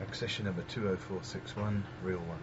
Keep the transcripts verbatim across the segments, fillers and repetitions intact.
accession number two oh four six one, real one.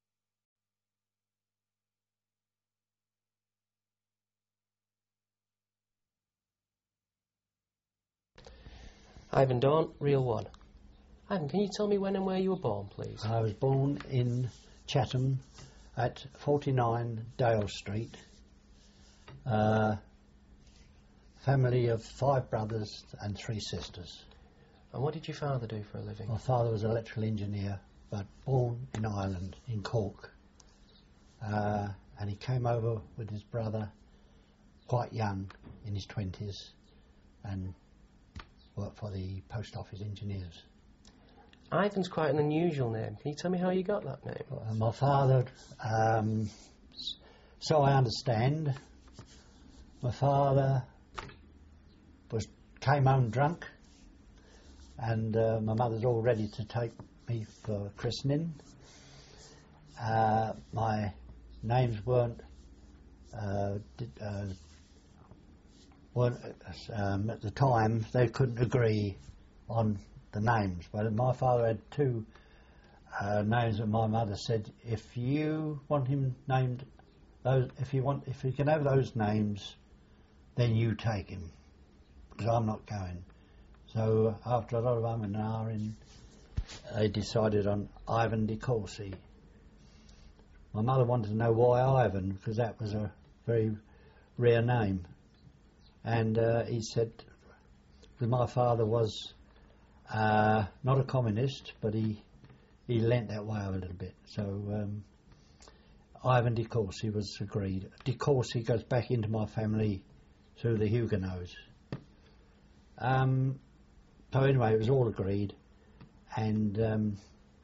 Ivan Dawn, real one. Ivan, can you tell me when and where you were born, please? I was born in Chatham at forty-nine Dale Street. Uh, family of five brothers and three sisters. And what did your father do for a living? My father was an electrical engineer, but born in Ireland, in Cork. Uh, and he came over with his brother quite young, in his twenties, and worked for the post office engineers. Ivan's quite an unusual name. Can you tell me how you got that name? Uh, my father, um, so I understand, my father was came home drunk, and uh, my mother's all ready to take me for christening. Uh, my names weren't uh, did, uh, weren't um, at the time. They couldn't agree on the names, but my father had two uh, names, and my mother said, "If you want him named those, if you want, if you can have those names, then you take him, because I'm not going." So after a lot of um and ahhing, they decided on Ivan de Courcy. My mother wanted to know why Ivan, because that was a very rare name, and uh, he said, because my father was uh, not a communist, but he he leant that way a little bit. So um, Ivan de Courcy was agreed. De Courcy goes back into my family through the Huguenots. Um, so anyway, it was all agreed, and um,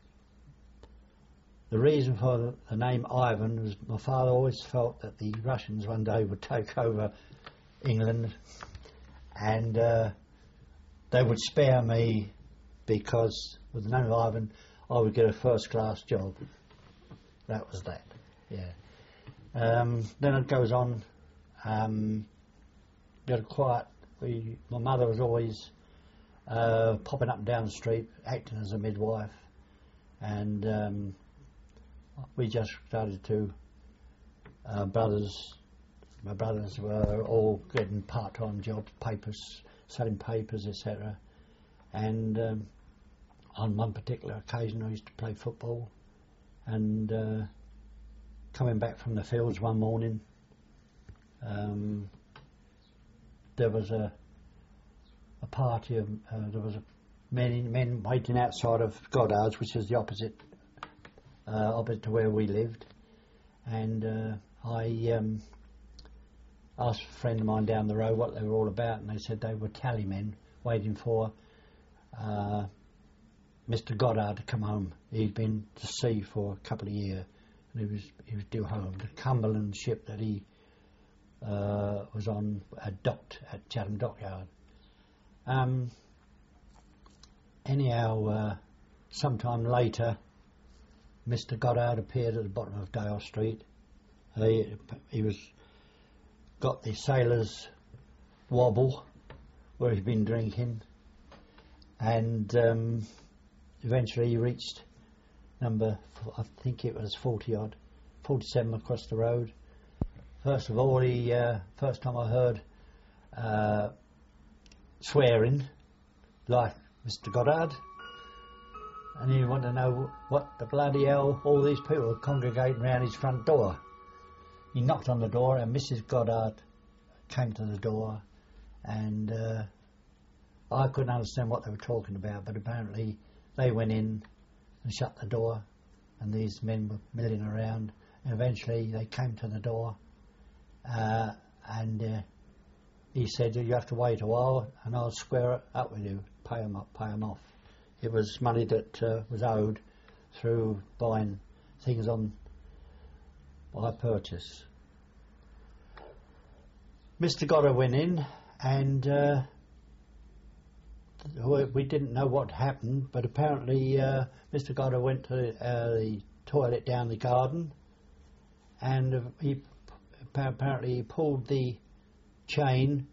the reason for the, the name Ivan was my father always felt that the Russians one day would take over England, and uh, they would spare me, because with the name of Ivan I would get a first class job. That was that, yeah. Um, then it goes on, um, got a quiet, we, my mother was always uh, popping up and down the street acting as a midwife, and um, we just started to, uh, brothers, my brothers were all getting part-time jobs, papers, selling papers, et cetera. And um, on one particular occasion I used to play football, and uh, coming back from the fields one morning, um, there was a a party of, uh, there was a men, men waiting outside of Goddard's, which is the opposite Uh, opposite to where we lived, and uh, I um, asked a friend of mine down the road what they were all about, and they said they were tally men waiting for uh, Mister Goddard to come home. He'd been to sea for a couple of years, and he was he was due home. The Cumberland ship that he uh, was on had docked at Chatham Dockyard. Um, anyhow, uh, sometime later, Mister Goddard appeared at the bottom of Dale Street. He, he was got the sailor's wobble where he'd been drinking, and um, eventually he reached number, I think it was forty odd, forty-seven across the road. First of all, he uh, first time I heard uh, swearing like Mister Goddard. And he wanted to know what the bloody hell all these people were congregating around his front door. He knocked on the door, and Missus Goddard came to the door, and uh, I couldn't understand what they were talking about, but apparently they went in and shut the door, and these men were milling around, and eventually they came to the door, uh, and uh, he said, "You have to wait a while and I'll square it up with you, pay them up, pay them off." It was money that uh, was owed through buying things on by purchase. Mister Goddard went in, and uh, we didn't know what happened, but apparently uh, Mister Goddard went to uh, the toilet down the garden, and he apparently he pulled the chain.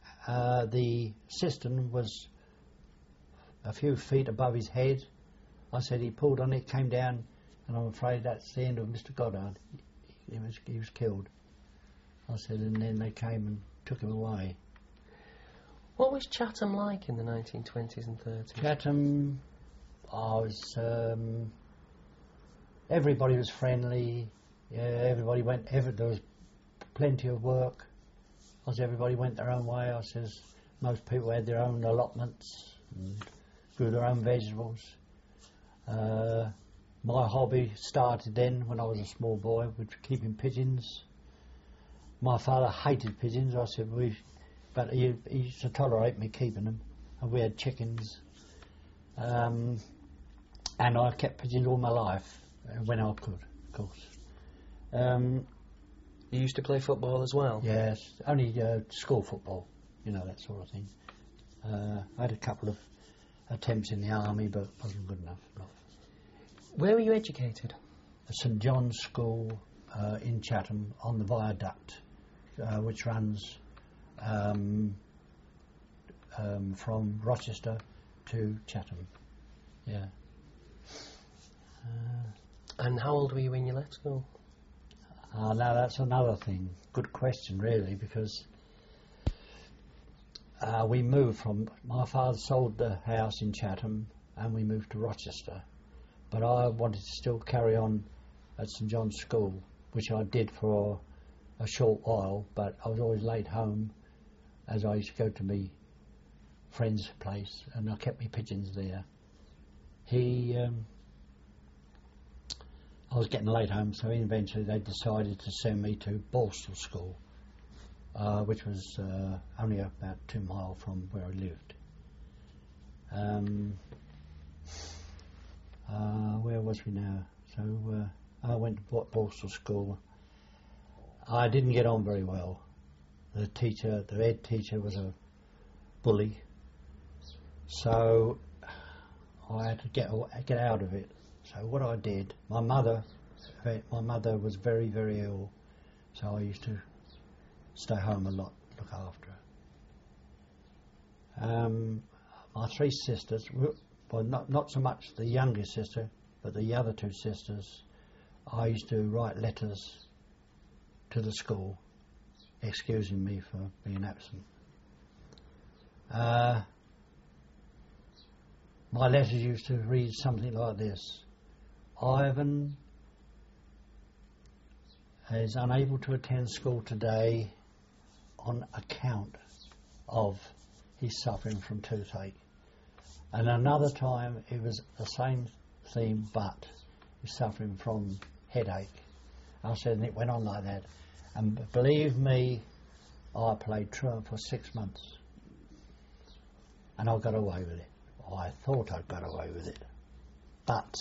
Uh, the cistern was a few feet above his head, I said, he pulled on it, came down, and I'm afraid that's the end of Mister Goddard. He, he was he was killed. I said, and then they came and took him away. What was Chatham like in the nineteen twenties and thirties? Chatham, I was, um, everybody was friendly, yeah, everybody went, every, there was plenty of work. I said, everybody went their own way. I says, most people had their own allotments and grew their own vegetables. Uh, my hobby started then when I was a small boy with keeping pigeons. My father hated pigeons. I said, we, but he, he used to tolerate me keeping them. And we had chickens. Um, and I kept pigeons all my life, uh, when I could, of course. Um, You used to play football as well? yes, only uh, school football, you know, that sort of thing. Uh, I had a couple of attempts in the army, but wasn't good enough. Not. Where were you educated? At St John's School uh, in Chatham on the viaduct, uh, which runs um, um, from Rochester to Chatham. Yeah. Uh, And how old were you when you left school? uh, now that's another thing. Good question, really, because uh, we moved from. My father sold the house in Chatham, and we moved to Rochester. But I wanted to still carry on at St John's School, which I did for a short while, but I was always late home as I used to go to my friend's place, and I kept my pigeons there. He, um, I was getting late home, so eventually they decided to send me to Borstal School, uh, which was uh, only about two miles from where I lived. Um, Uh, where was we now? So uh, I went to Borstal School. I didn't get on very well. The teacher, the ed teacher, was a bully. So I had to get get out of it. So what I did, my mother, my mother was very very ill, so I used to stay home a lot, look after her. Um, my three sisters. Well, not not so much the youngest sister, but the other two sisters, I used to write letters to the school, excusing me for being absent. Uh, my letters used to read something like this: Ivan is unable to attend school today on account of his suffering from toothache. And another time it was the same theme, but he's suffering from headache. I said, and it went on like that. And believe me, I played truant for six months. And I got away with it. I thought I'd got away with it. But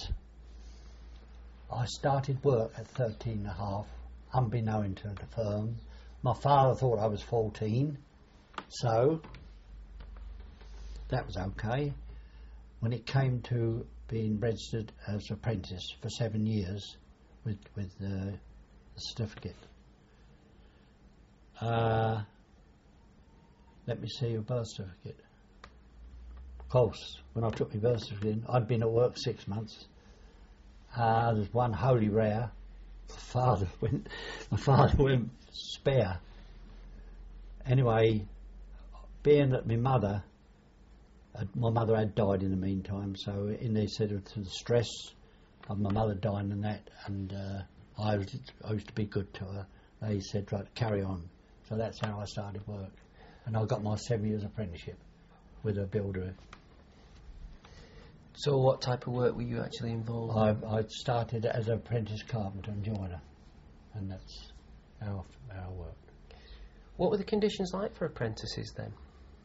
I started work at thirteen and a half, unbeknown to the firm. My father thought I was fourteen, so that was okay. When it came to being registered as apprentice for seven years with with the certificate, uh, let me see your birth certificate. Of course, when I took my birth certificate in, I'd been at work six months. Uh, there's one holy rare. My father went, my father went spare. Anyway, being that my mother. Uh, my mother had died in the meantime, so in they said to the stress of my mother dying and that, and uh, I, was, I used to be good to her. They said, right, carry on. So that's how I started work, and I got my seven years apprenticeship with a builder. So what type of work were you actually involved in? I, I started as an apprentice carpenter and joiner, and that's how, how I worked. What were the conditions like for apprentices then?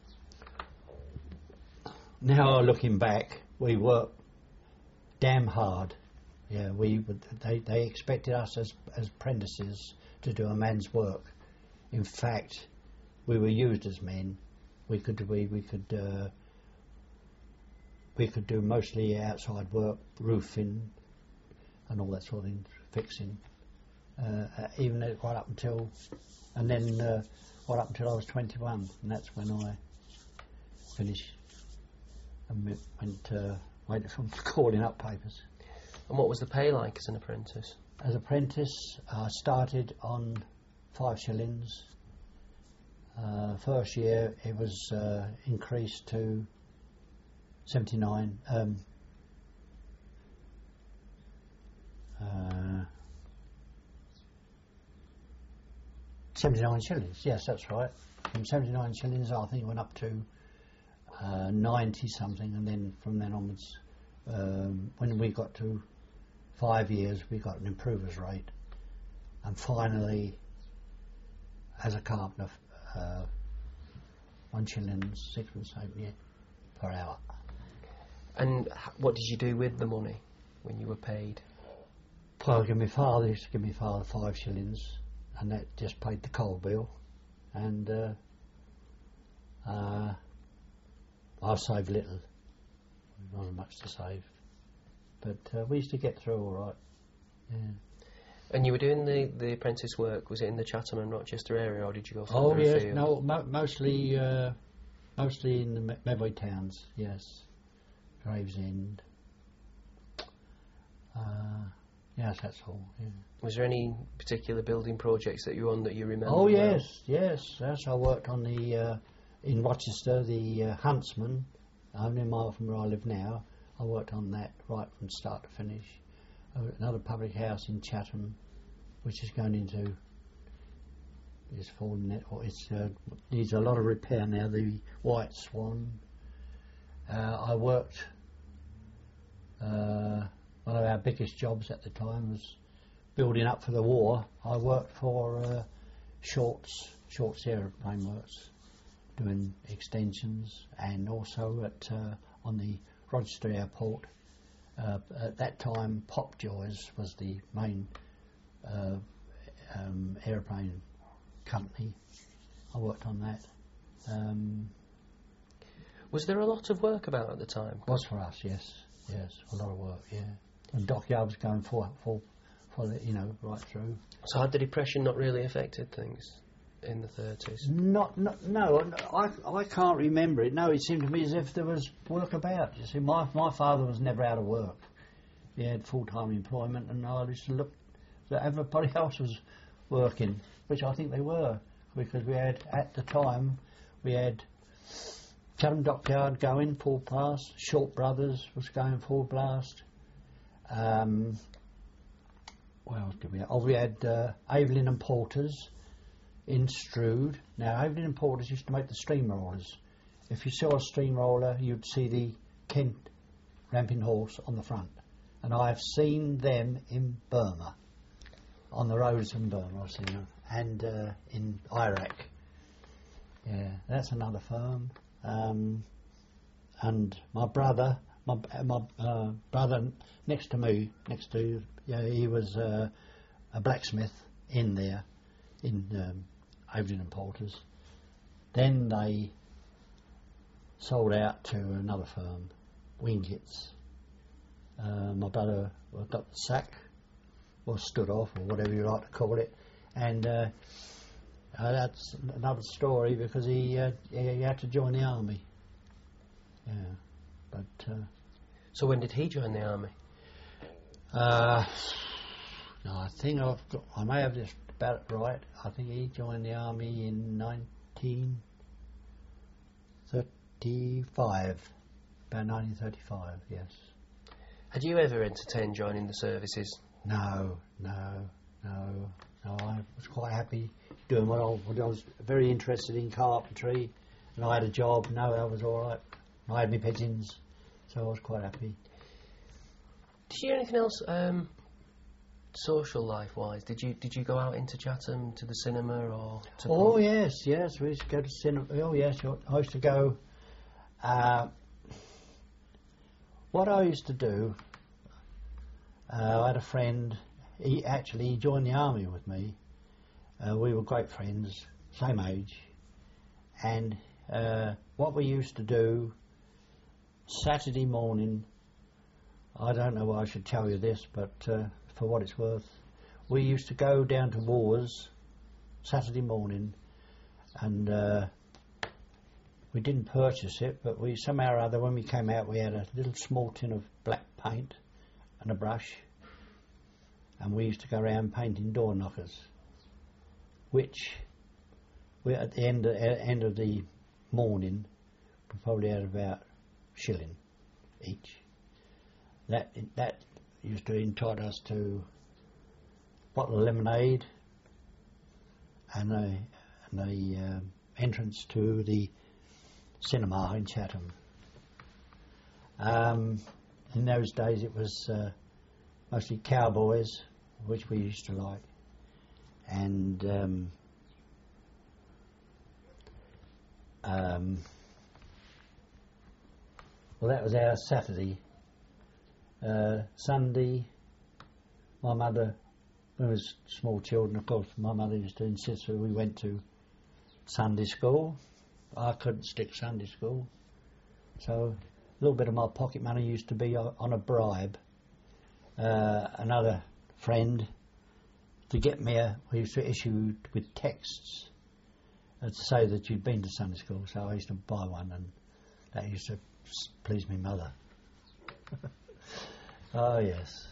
Now looking back, we worked damn hard. Yeah, we would, they they expected us as as apprentices to do a man's work. In fact, we were used as men. We could we we could uh, we could do mostly outside work, roofing, and all that sort of thing, fixing. Uh, even right up until, and then uh, right up until I was twenty-one, and that's when I finished. And went uh, waiting for them calling up papers. And what was the pay like as an apprentice? As apprentice, I started on five shillings. Uh, first year it was uh, increased to seventy-nine. Um, uh, seventy-nine shillings, yes, that's right. From seventy-nine shillings, I think it went up to uh, ninety something, and then from then onwards, um, when we got to five years, we got an improver's rate, and finally, as a carpenter, uh, one shilling sixpence halfpenny per hour. And h- what did you do with the money when you were paid? Well, give me father used to give me father five shillings, and that just paid the coal bill, and uh, uh, I saved little. There wasn't much to save, but uh, we used to get through all right. Yeah. And you were doing the, the apprentice work, was it in the Chatham and Rochester area, or did you go further Oh yes, afield? no, mo- mostly uh, mostly in the Me- Medway towns. Yes, Gravesend. Uh, yes, that's all. Yeah. Was there any particular building projects that you were on that you remember? Oh well? yes, yes, yes. I worked on the uh, in Rochester, the uh, Huntsman, only a mile from where I live now. I worked on that right from start to finish. Uh, another public house in Chatham, which is going into is falling. It it's, uh, needs a lot of repair now. The White Swan. Uh, I worked. Uh, one of our biggest jobs at the time was building up for the war. I worked for uh, Shorts, Shorts Aeroplane Works, doing extensions, and also at uh, on the Rochester Airport. Uh, at that time, Popjoys was the main uh, um, aeroplane company. I worked on that. Um, Was there a lot of work about at the time? was for us, yes, yes, a lot of work, yeah. And dockyard was going for, for, for the, you know, right through. So had the Depression not really affected things in the thirties? Not, not, no, I, I can't remember it. No, it seemed to me as if there was work about. You see, my my father was never out of work. He had full-time employment, and I used to look that everybody else was working, which I think they were, because we had, at the time, we had Chatham Dockyard going full blast, Short Brothers was going full blast. Um, what else did we have? Oh, we had uh, Evelyn and Porters in Strood. Now, Evelyn and Porters used to make the steamrollers. If you saw a steamroller, you'd see the Kent ramping horse on the front. And I've seen them in Burma, on the roads in Burma, I've seen them, and uh, in Iraq. Yeah, that's another firm. Um, and my brother, my my uh, brother next to me, next to, yeah, he was uh, a blacksmith in there, in um, Evelyn and Porters. Then they sold out to another firm, Wingett's. Uh, my brother got the sack, or stood off, or whatever you like to call it, and uh, uh, that's another story because he, uh, he had to join the army. Yeah, but. Uh, So when did he join the army? Uh, no, I think I've got, I may have this about it right. I think he joined the army in nineteen thirty-five, about nineteen thirty-five, yes. Had you ever entertained joining the services? No, no, no, no, I was quite happy doing what I, what I was very interested in carpentry, and I had a job, no, I was alright. I had my pigeons, so I was quite happy. Did you do anything else um, social life-wise? Did you did you go out into Chatham to the cinema or to Oh pub? yes, yes, we used to go to cinema. Oh yes, I used to go. Uh, what I used to do, uh, I had a friend. He actually joined the army with me. Uh, we were great friends, same age, and uh, what we used to do Saturday morning. I don't know why I should tell you this, but uh, for what it's worth, we used to go down to Wars Saturday morning, and uh, we didn't purchase it, but we somehow or other, when we came out, we had a little small tin of black paint and a brush, and we used to go around painting door knockers, which we at the end of, end of the morning we probably had about a shilling each. That that used to entitle us to a bottle of lemonade and a, and a um, entrance to the cinema in Chatham. Um, in those days it was uh, mostly cowboys, which we used to like, and um, um, well, that was our Saturday. Uh, Sunday, my mother, when we was small children, of course, my mother used to insist that we went to Sunday school. I couldn't stick Sunday school, so a little bit of my pocket money used to be on a bribe. Uh, another friend to get me a, we used to issue with texts uh, to say that you'd been to Sunday school, so I used to buy one, and that used to please me mother. Oh yes.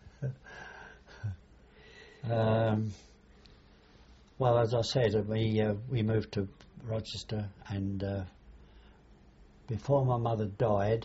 um, well, as I said, we uh, we moved to Rochester, and uh, before my mother died,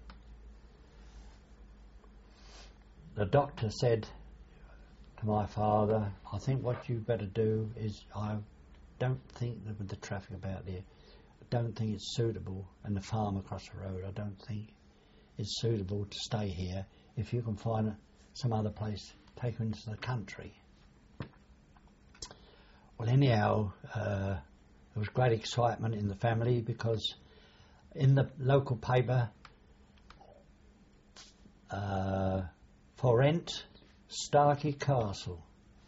the doctor said to my father, I think what you better do is, I don't think that with the traffic about there, I don't think it's suitable, and the farm across the road, I don't think it's suitable to stay here. If you can find some other place, take you into the country. Well, anyhow, uh, there was great excitement in the family, because in the local paper, uh, for rent, Starkey Castle.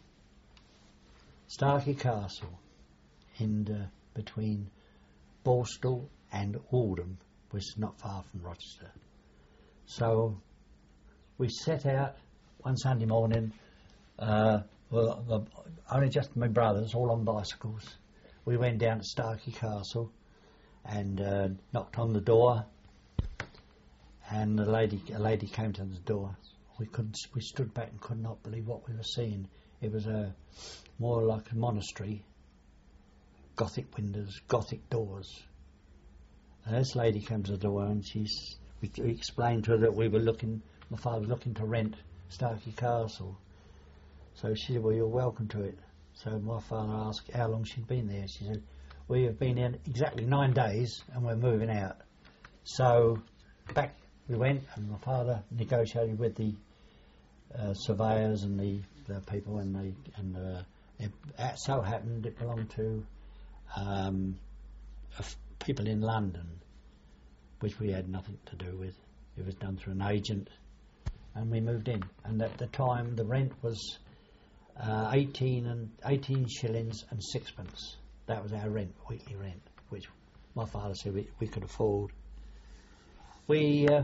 Starkey Castle, in the, between Borstal and Oldham, which is not far from Rochester. So we set out one Sunday morning, uh, well, the, only just my brothers, all on bicycles. We went down to Starkey Castle and uh, knocked on the door, and a lady, a lady came to the door. We couldn't. We stood back and could not believe what we were seeing. It was a more like a monastery, Gothic windows, Gothic doors. And this lady came to the door, and she's. We, we explained to her that we were looking. My father was looking to rent Starkey Castle. So she said, "Well, you're welcome to it." So my father asked how long she'd been there. She said, "We have been in exactly nine days, and we're moving out." So back we went, and my father negotiated with the uh, surveyors and the, the people, and the and uh, it, it so happened it belonged to um, f- people in London, which we had nothing to do with. It was done through an agent, and we moved in. And at the time, the rent was uh, eighteen and eighteen shillings and sixpence. That was our rent, weekly rent, which my father said we, we could afford. We uh,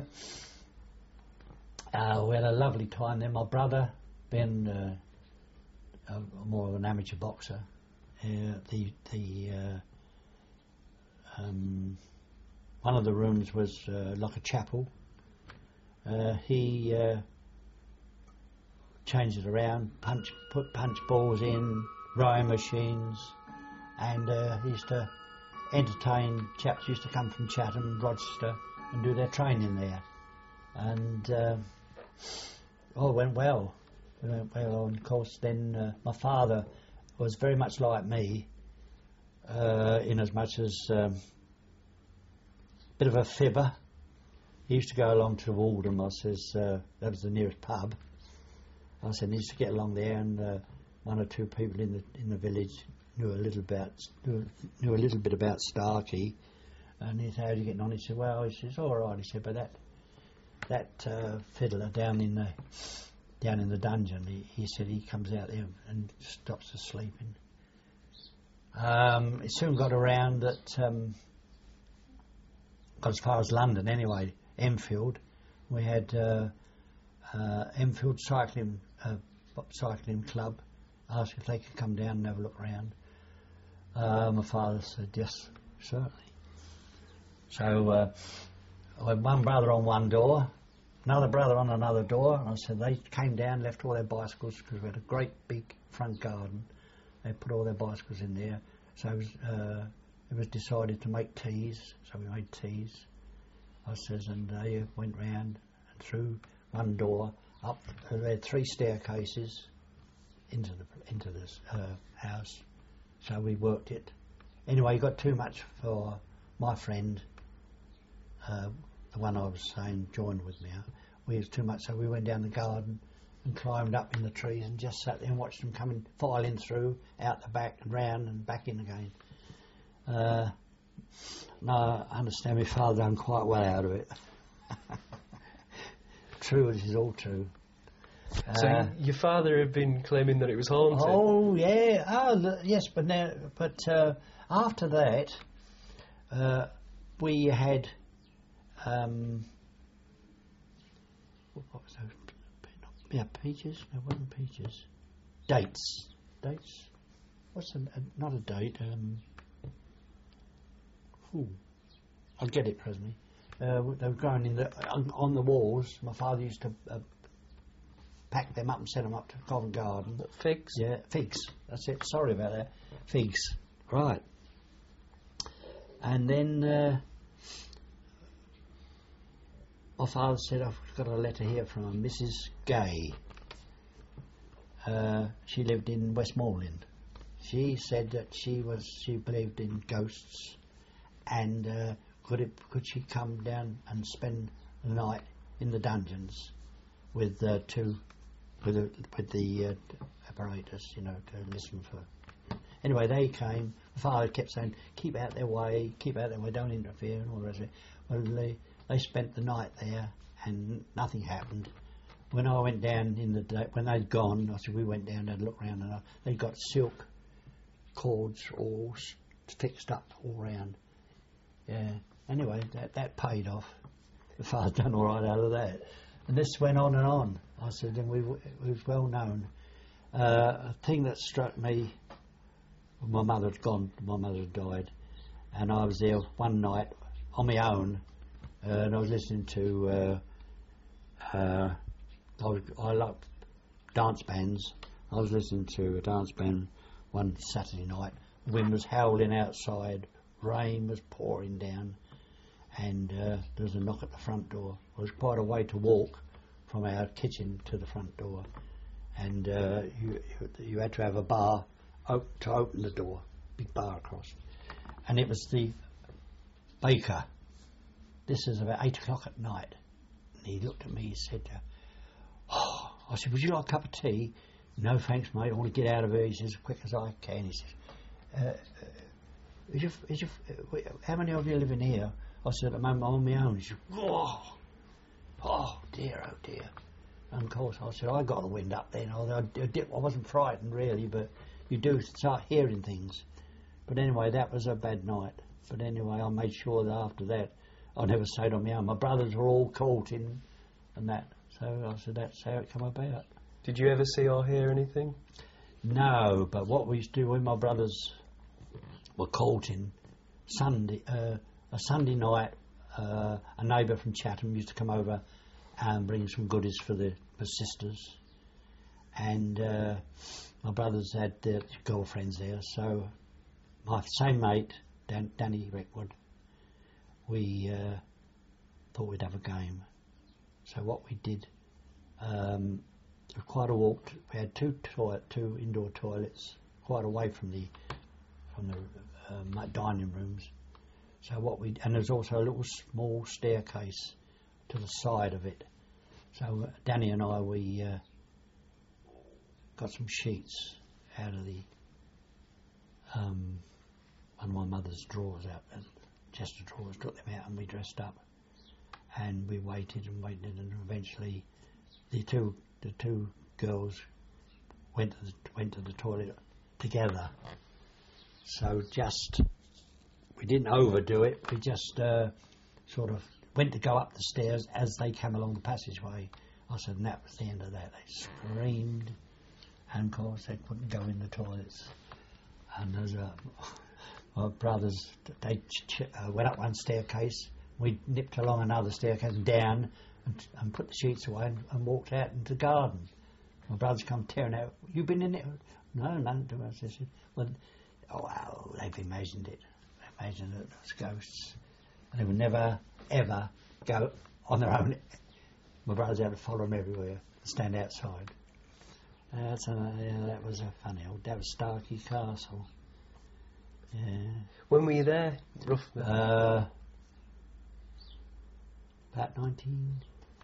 uh, we had a lovely time there. My brother, being uh, uh, more of an amateur boxer, uh, the the uh, um, one of the rooms was uh, like a chapel. Uh, he uh, changed it around, punch put punch balls in, rowing machines, and uh, he used to entertain chaps. Used to come from Chatham, Rochester, and do their training there, and uh, oh, it went well. It went well, and of course, then uh, my father was very much like me, uh, in as much as a um, bit of a fibber. He used to go along to Oldham. I says uh, that was the nearest pub. I said he used to get along there, and uh, one or two people in the in the village knew a little about knew, knew a little bit about Starkey. And he said, "How are you getting on?" He said, "Well," he says, "all right." He said, "But that that uh, fiddler down in the down in the dungeon," he, he said, "he comes out there and stops us sleeping." Um, it soon got around that um, got as far as London anyway. Enfield, we had uh, uh, Enfield Cycling uh, Cycling Club asked if they could come down and have a look around. Uh, my father said, "Yes, certainly." So uh, I had one brother on one door, another brother on another door, and I said they came down, left all their bicycles because we had a great big front garden. They put all their bicycles in there. So it was, uh, it was decided to make teas, so we made teas. I says, and they went round and through one door up. They had three staircases into the into this uh, house. So we worked it. Anyway, it got too much for my friend, uh, the one I was saying joined with me. We was too much, so we went down the garden and climbed up in the trees and just sat there and watched them coming, filing through, out the back and round and back in again. Uh, no, I understand my father done quite well out of it. True, this is all true. So Uh, your father had been claiming that it was haunted? Oh yeah, oh the, yes, but now, but uh, after that, uh, we had um, what was those? Yeah, peaches. No, wasn't peaches. Dates, dates. What's a, a, not a date? Um, ooh, I'll get it presently. Uh, they were growing in the on, on the walls. My father used to. Uh, pack them up and send them up to Covent Garden. Figs? Yeah, figs. That's it. Sorry about that. Figs. Right. And then uh, my father said, I've got a letter here from Missus Gay. Uh, she lived in Westmoreland. She said that she was she believed in ghosts, and uh, could it could she come down and spend the night in the dungeons with uh, two. With the, with the uh, apparatus, you know, to listen for. Anyway, they came. My father kept saying, "Keep out their way, keep out their way, don't interfere," and all the rest of it. Well, they they spent the night there, and nothing happened. When I went down in the day, when they'd gone, I said we went down and had a look round, and I, they'd got silk cords all s- fixed up all round. Yeah. Anyway, that that paid off. The father done all right out of that. And this went on and on. I said, and we, it was well known. Uh, a thing that struck me, my mother had gone, my mother had died, and I was there one night on my own, uh, and I was listening to, uh, uh, I, was, I love dance bands. I was listening to a dance band one Saturday night. The wind was howling outside, rain was pouring down, and uh, there was a knock at the front door. It was quite a way to walk from our kitchen to the front door, and uh, you, you you had to have a bar op- to open the door, big bar across, and it was the baker. This is about eight o'clock at night, and he looked at me. He said, "Oh," I said, "Would you like a cup of tea?" "No, thanks, mate. I want to get out of here." He says, "As quick as I can." He says, uh, uh, is your, is your, uh, "How many of you live in here?" I said, "At the moment I'm on my own." He said, "Whoa. Oh dear, oh dear." And of course I said, I got the wind up then. I, I, did, I wasn't frightened really, but you do start hearing things. But anyway, that was a bad night. But anyway, I made sure that after that I never stayed on my own. My brothers were all caught in and that. So I said, that's how it come about. Did you ever see or hear anything? No, but what we used to do when my brothers were caught in, Sunday, uh, a Sunday night, Uh, a neighbour from Chatham used to come over and bring some goodies for the for sisters, and uh, my brothers had their girlfriends there. So my same mate, Dan, Danny Reckwood, we uh, thought we'd have a game. So what we did, um, it was quite a walk. We had two toilet, two indoor toilets, quite away from the from the uh, dining rooms. So what we and there's also a little small staircase to the side of it. So uh, Danny and I we uh, got some sheets out of the um, one of my mother's drawers out, uh, chest of drawers. Took them out and we dressed up, and we waited and waited, and eventually the two the two girls went to the, went to the toilet together. So just. We didn't overdo it. We just uh, sort of went to go up the stairs as they came along the passageway. I said, and that was the end of that. They screamed, and of course they couldn't go in the toilets. And there's a, my brothers, they ch- ch- uh, went up one staircase. We nipped along another staircase and down and, and put the sheets away and, and walked out into the garden. My brothers come tearing out. You been in it? No, none to us. I said, well, oh, well, they've imagined it. They imagined it as ghosts. And they would never, ever go on their own. My brothers had to follow them everywhere, stand outside. Uh, so, yeah, that was a funny old. That was Starkey Castle. Yeah. When were you there, roughly? Uh, about nineteen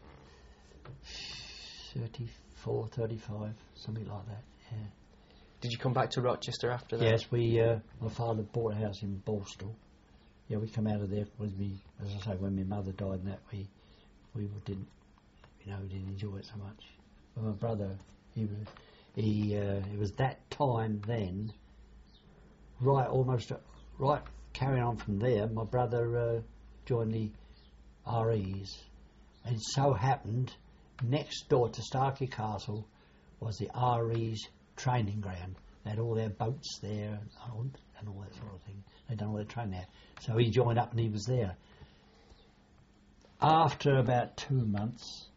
thirty-four, thirty-five, something like that. Yeah. Did you come back to Rochester after that? Yes, we. Uh, my father bought a house in Borstal. Yeah, we come out of there with me. As I say, when my mother died, and that we we didn't, you know, we didn't enjoy it so much. But my brother, he was, he, uh, it was that time then. Right, almost, uh, right, carrying on from there, my brother uh, joined the R Es. And it so happened, next door to Starkey Castle was the R Es training ground. They had all their boats there and all, and all that sort of thing. They'd done all their training there. So he joined up and he was there. After about two months,